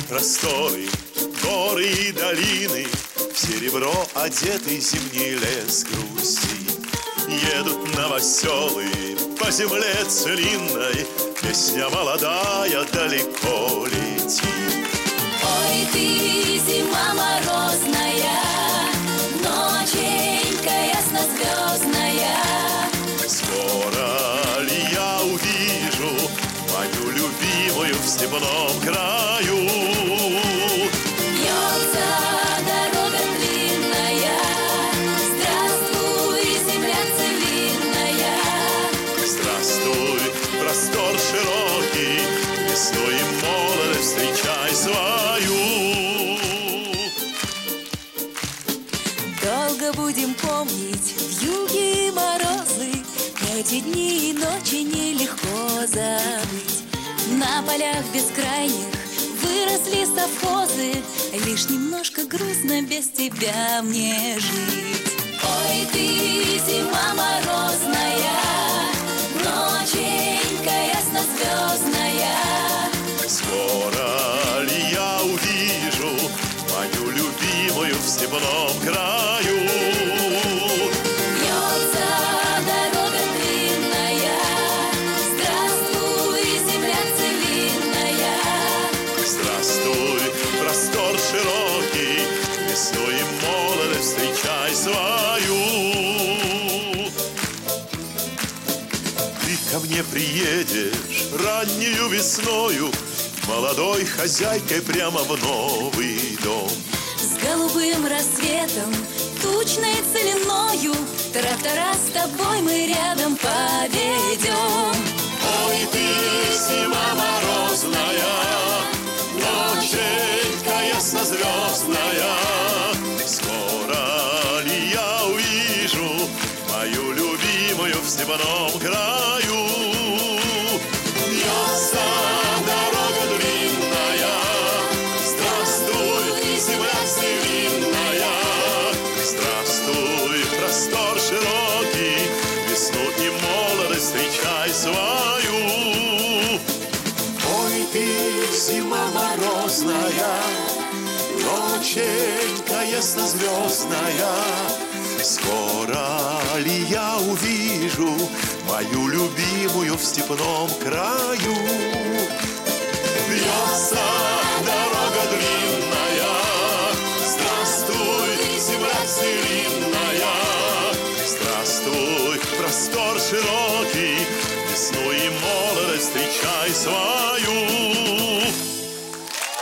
просторы, горы и долины, в серебро одетый зимний лес грустит. Едут новоселы по земле целинной, песня молодая далеко летит. Ой, ты, зима морозная, ноченька яснозвездная. Скоро ли я увижу мою любимую в степном краю? Бьется дорога длинная, здравствуй, земля целинная. Здравствуй, простор широкий, весной и молодость встречай свою. Долго будем помнить вьюги и морозы, эти дни и ночи нелегко забыть. На полях бескрайних выросли совхозы, лишь немножко грустно без тебя мне жить. Ой, ты, зима морозная, ноченька яснозвездная. Скоро ли я увижу мою любимую в степном краю? Бьется дорога длинная, здравствуй, земля целинная. Здравствуй, простор широкий, весной и молодость встречай свою. Ты ко мне приедешь раннюю весною, молодой хозяйкой прямо в новый дом. С голубым рассветом, тучной целиною, трактора с тобой мы рядом поведем. Ой, ты, зима морозная, ноченька яснозвездная. Скоро ли я увижу мою любимую в степном краю? Бьется дорога длинная, здравствуй, земля целинная. Здравствуй, простор широкий, весну и молодость встречай свою. Ой, ты, зима морозная, ноченька яснозвездная. Скоро ли я увижу мою любимую в степном краю? Бьется дорога длинная, здравствуй, земля целинная. Здравствуй, простор широкий, весну и молодость встречай свою.